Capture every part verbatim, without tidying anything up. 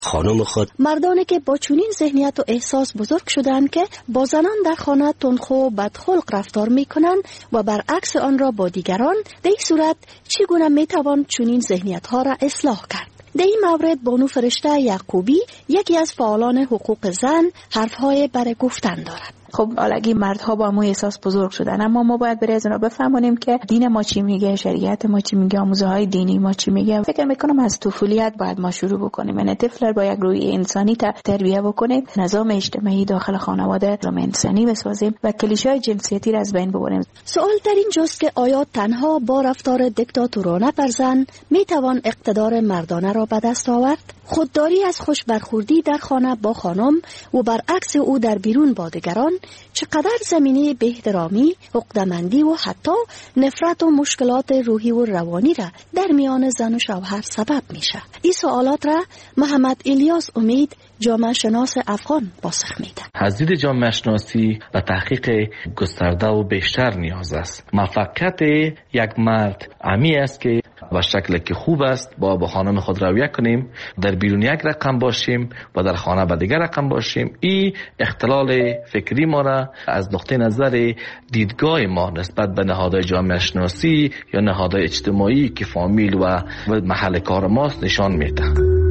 خانم خود. مردانی که با چنین ذهنیت و احساس بزرگ شدند که با زنان در خانه تندخو و بدخلق رفتار میکنند و برعکس آن را با دیگران، در این صورت چگونه میتوان چنین ذهنیت ها را اصلاح کرد؟ در این مورد بانو فرشته یعقوبی، یکی از فعالان حقوق زن، حرفهای برای گفتن دارد. خب حالا مردها با ما احساس بزرگ شدن، اما ما باید برای از اونا بفهمونیم که دین ما چی میگه، شریعت ما چی میگه، آموزه های دینی ما چی میگه. فکر میکنم از طفولیت باید ما شروع بکنیم، یعنی طفل با یک روی انسانی تربیت بکنیم، نظام اجتماعی داخل خانواده رو انسانی بسازیم و کلیشه‌های جنسیتی را از بین ببریم. سوال در این جاست که آیا تنها با رفتار دیکتاتورانه بر زن میتوان اقتدار مردانه را به دست آورد؟ خودداری از خوش برخوردی در خانه با خانم و برعکس او در بیرون با دیگران چقدر زمینه به احترامی، عقده‌مندی و حتی نفرت و مشکلات روحی و روانی را در میان زن و شوهر سبب میشه؟ این سوالات را محمد الیاس امید، جامعه شناس افغان، پاسخ میده. از دید جامعه شناسی و تحقیق گسترده و بیشتر نیاز است. موفقیت یک مرد امی است که و شکل که خوب است با با خانم خود رویه کنیم، در بیرون یک رقم باشیم و در خانه با دیگر رقم باشیم. این اختلال فکری ما را از نقطه نظر دیدگاه ما نسبت به نهادهای جامعه شناسی یا نهادهای اجتماعی که فامیل و محل کار ماست نشان میده.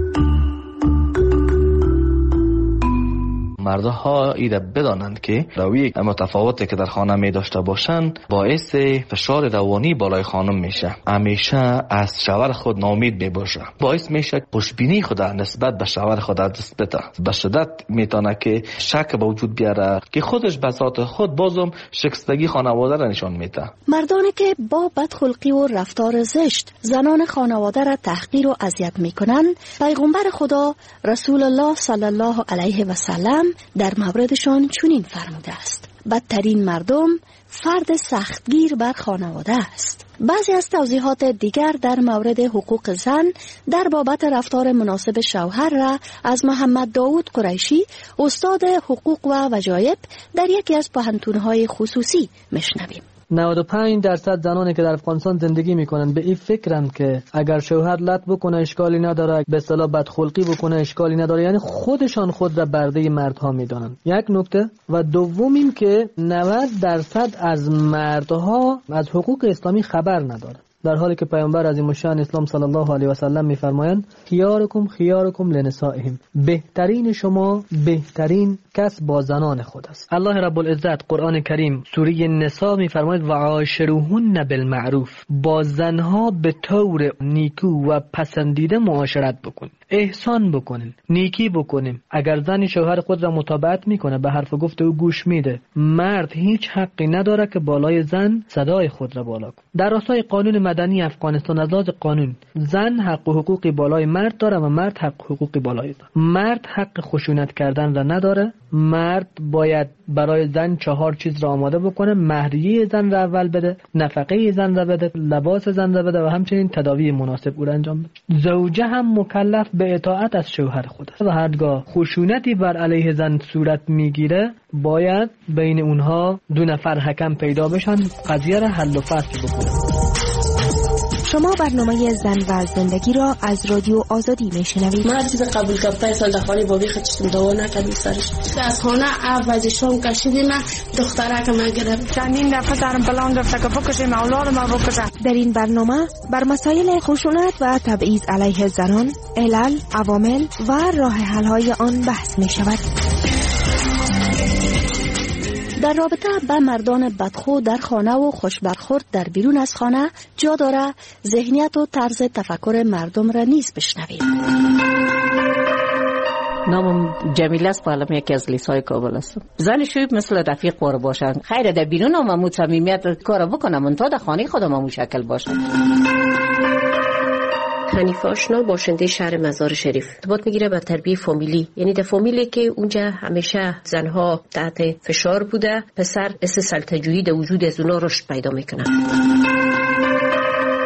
مردها ایده بدانند که روی متفاوتی که در خانه می داشته باشند باعث فشار روانی بالای خانم میشه. همیشه از شوهر خود ناامید می باشه، باعث میشه خوشبینی خود نسبت به شوهر خود دست بده. به شدت میتونه که شک به وجود بیاره که خودش به ذات خود بازم شکستگی خانواده را نشان میده. مردانی که با بدخلقی و رفتار زشت زنان خانواده را تحقیر و اذیت میکنند، پیغمبر خدا رسول الله صلی الله علیه و سلم در موردشان چنین فرموده است: بدترین مردم فرد سختگیر بر خانواده است. بعضی از توضیحات دیگر در مورد حقوق زن در بابت رفتار مناسب شوهر را از محمد داود قریشی، استاد حقوق و وجایب در یکی از پوهنتون‌های خصوصی میشنویم. نود و پنج درصد زنانی که در افغانستان زندگی میکنن به این فکرند که اگر شوهر لط بکنه اشکالی نداره، به اصطلاح بدخلقی بکنه اشکالی نداره، یعنی خودشان خود را برده مردها میدانند. یک نکته. و دوم این که نود درصد از مردها از حقوق اسلامی خبر ندارند، در حالی که پیامبر عظیم الشأن اسلام صلی الله علیه و سلم میفرمایند خیارکم خیارکم لنسائهم، بهترین شما بهترین کس با زنان خود است. الله رب العزت قرآن کریم سوره نساء میفرماید و عاشروهن بالمعروف، با زنها به طور نیکو و پسندیده معاشرت بکن، احسان بکنین، نیکی بکنین. اگر زن شوهر خود را مطابقت میکنه، به حرف گفت او گوش میده، مرد هیچ حقی نداره که بالای زن صدای خود را بالا کنه. در راستای قانون مدنی افغانستان از لحاظ قانون زن حق و حقوقی بالای مرد داره و مرد حق و حقوقی بالای زن. مرد حق خشونت کردن را نداره. مرد باید برای زن چهار چیز را آماده بکنه: مهریه زن را اول بده، نفقه زن را بده، لباس زن را بده و همچنین تداوی مناسب او را انجام بده. زوجه هم مکلف به اطاعت از شوهر خود است و هرگاه خشونتی بر علیه زن صورت میگیره باید بین اونها دو نفر حکم پیدا بشن، قضیه را حل و فصل بکنن. شما برنامه زن و زندگی را از رادیو آزادی میشنوید. مردی به قبول کپای سال دخوانی بابی خودشتم دوا نکردیم سرش. از خانه عوضشون کشیدیم، دختره که من گرفت. چندین دفعه در پلان رفته که بکشیم اولاد ما بکشم. در این برنامه بر مسائل خشونت و تبعیض علیه زنان، علل، عوامل و راه حل های آن بحث می شود. در رابطه با مردان بدخو در خانه و خوش برخورد در بیرون از خانه جا داره ذهنیت و طرز تفکر مردم را نیز بشنوید. نامم جمیله است، پالم یکی از لیسای کابل هستم. زن شویب مثل رفیق بار باشن. خیره در بیرون هم امو صمیمیت کار بکنم، من تا در خانه خودم امو شکل باشن. حنیفه آشنا باشنده شهر مزار شریف، ارتباط میگیره به تربیه فامیلی، یعنی در فامیلی که اونجا همیشه زنها تحت فشار بوده، پسر اس سلطجویی در وجود از اونا رشد پیدا میکنه.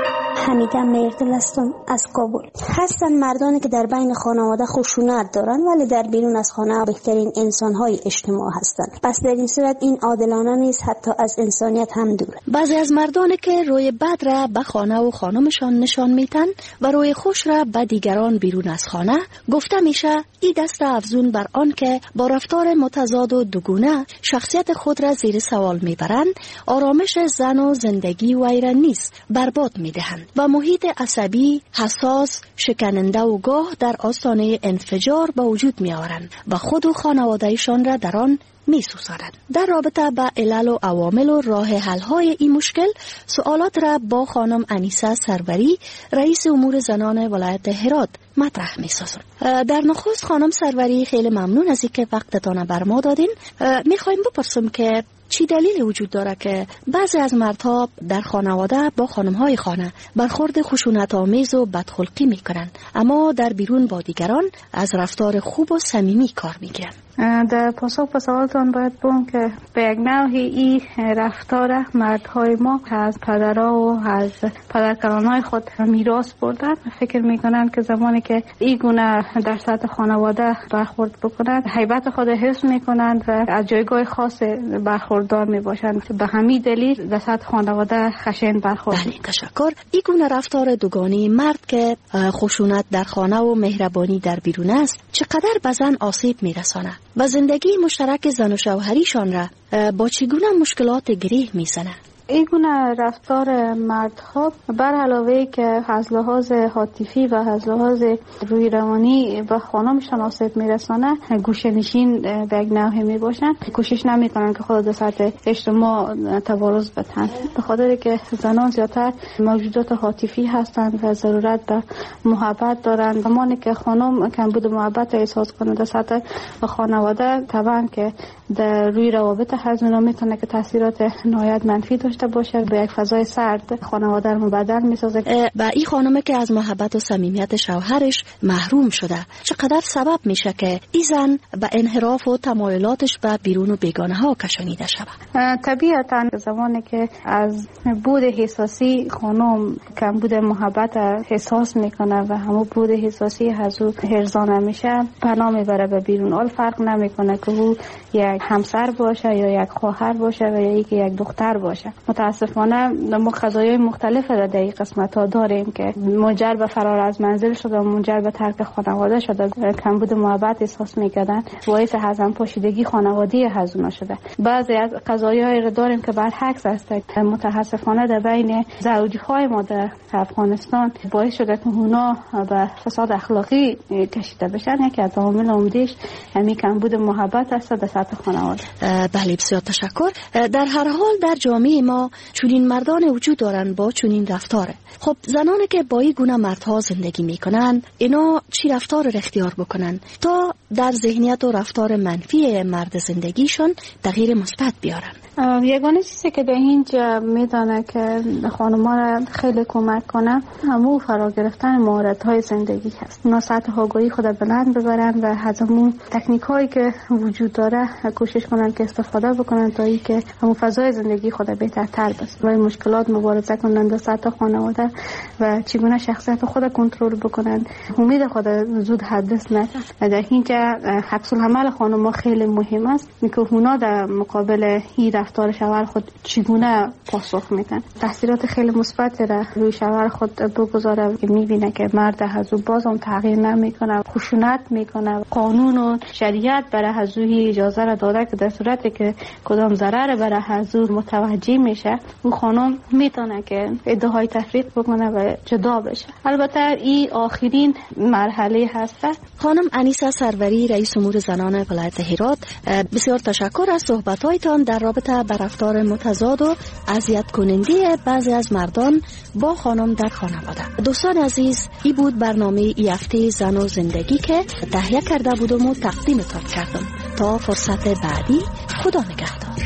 حمیده میردل هستم از کابل. هستن مردانی که در بین خانواده خشونت دارن ولی در بیرون از خانه بهترین انسان‌های اجتماع هستند. پس در این صورت این عادلانه نیست، حتی از انسانیت هم دور. بعضی از مردانی که روی بد را به خانه و خانمشان نشان میتن و روی خوش را به دیگران بیرون از خانه، گفته میشه این دست افزون بر آن که با رفتار متضاد و دوگونه شخصیت خود را زیر سوال میبرند، آرامش زن و زندگی وی را نیز برباد میدهند و محیط عصبی، حساس، شکننده و گاه در آستانه انفجار به وجود می آورند و خود و خانوادهشان را در آن می سوزانند. در رابطه با علل و عوامل و راه حل های این مشکل سوالات را با خانم انیسه سروری، رئیس امور زنان ولایت هرات مطرح می سازم. در نخست خانم سروری، خیلی ممنون از اینکه وقتتان بر ما دادین. می خوایم بپرسم که چی دلیل وجود داره که بعضی از مردها در خانواده با خانم‌های خانه برخورد خشونت آمیز و بدخلقی میکنن، اما در بیرون با دیگران از رفتار خوب و صمیمی کار میگیرن؟ در پاسخ به سوالتان باید بگم که به یک نوعی این رفتار مردهای ما از پدرها و از پدرکلانهای خود میراث بردن. فکر میکنن که زمانی که این گونه در سطح خانواده برخورد بکنند، هیبت خود حفظ میکنند و از جایگاه خاص برخوردار میباشند. به همین دلیل در سطح خانواده خشن برخورد. بله، تشکر. این گونه رفتار دوگانه مرد که خشونت در خانه و مهربانی در بیرون است، چقدر به زن آسیب میرسانه و زندگی مشترک زن و شوهریشان را با چگونه مشکلات گره میزنه؟ این گونه رفتار مردها بر علاوه که از لحاظ عاطفی و از لحاظ روی روانی به خانمشان آسیب میرسانه، گوشه‌نشین به یک نوعی میباشن. کوشش نمیکنن که خود در سطح اجتماع تبارز بدن، به خاطر که زنان زیادتر موجودات عاطفی هستند و ضرورت به محبت دارند. زمانی که خانم کمبود محبت احساس کنه در سطح خانواده، طبعا که در روی روابط هزینه میتونه که تاثیرات نهایت منفی داشته باشه، به یک فضای سرد خانواده رو مبدل میسازه. و این خانمه که از محبت و صمیمیت شوهرش محروم شده، چقدر سبب میشه که این زن به انحراف و تمایلاتش به بیرون و بیگانه ها کشانیده شود؟ طبیعتا زمانی که از بود حساسی خانم کمبود محبت احساس میکنه و همون بود حساسی از او هرزانه میشه، پناه میبره به بیرون. اول فرق نمیکنه که او یک همسر باشه یا یک خواهر باشه و یا یک دختر باشه. متاسفانه ما قضایای مختلف را در این قسمت ها داریم که منجر به فرار از منزل شده، منجر به ترک خانواده شده، کمبود محبت احساس میکردن، باعث هضم پاشیدگی خانوادی هزونا شده. بعضی از قضایایی را داریم که برعکس است. متاسفانه در بین زوجهای ما در افغانستان باعث شده که اونا به فساد اخلاقی کشیده بشن. یکی از عوامل عمده‌اش همین کمبود محبت است در سطح خانواده. بله، بسیار تشکر. در هر حال در جامعه ما چنین مردان وجود دارند با چنین رفتاره. خب زنانی که با این گونه مردها زندگی میکنن، اینا چی رفتار را اختیار بکنن تا در ذهنیت و رفتار منفی مرد زندگیشون تغییر مثبت بیارن؟ یگانه چیزی که در اینجا میدانه که خانم‌ها را خیلی کمک کنه همون فرا گرفتن مهارت‌های زندگی هست. اونا سطح آگاهی خود بلند ببرن و از همون تکنیک‌هایی که وجود داره کوشش کنن که استفاده بکنن تا اینکه همون فضای زندگی خود بهترتر بشه. با مشکلات مبارزه کنن در سطح خانواده و چگونه شخصیت خود کنترل بکنن، امید خود زود حدث نکنن. در اینجا عکس العمل خانم‌ها خیلی مهم است که اونا در مقابل این رفتار شوهر خود چگونه پاسخ میدن. تاثیرات خیلی مثبت را روی شوهر خود بگذاره که میبینه که مرد هزو بازم تغییر نمیکنه، خشونت میکنه. قانون و شریعت برای هزوی اجازه را داده که در صورتی که کدام ضرر برای هزو متوجه میشه، اون خانم میتونه که ادعای تفریق بکنه و جدا بشه. البته این آخرین مرحله هست. خانم انیسه سروری، رئیس امور زنان ولایت هرات، بسیار تشکر از صحبت‌هایتان در رابطه با رفتار متضاد و اذیت کننده بعضی از مردان با خانم در خانواده. دوستان عزیز، این بود برنامه ای هفته زن و زندگی که تهیه کرده بودم و تقدیمتان کردم. تا فرصت بعدی، خدا نگهدار.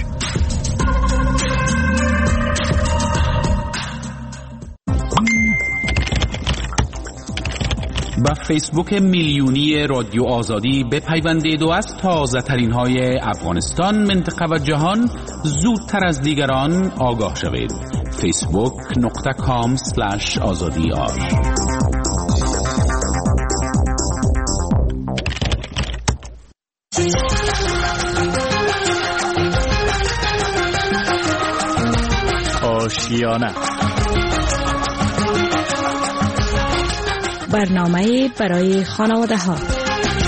با فیسبوک میلیونی رادیو آزادی بپیوندید و از تازه ترین های افغانستان، منطقه و جهان زودتر از دیگران آگاه شوید. فیسبوک نقطه کام سلش آزادی آر. آشیانه برنامه برای خانواده ها.